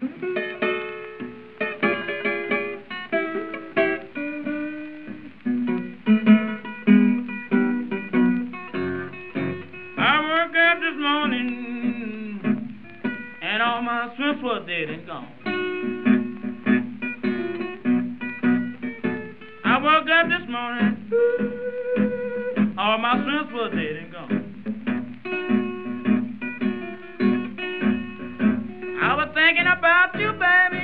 I woke up this morning and all my strength was dead and gone. I woke up this morning, all my strength was dead and gone. I was thinking about you, baby.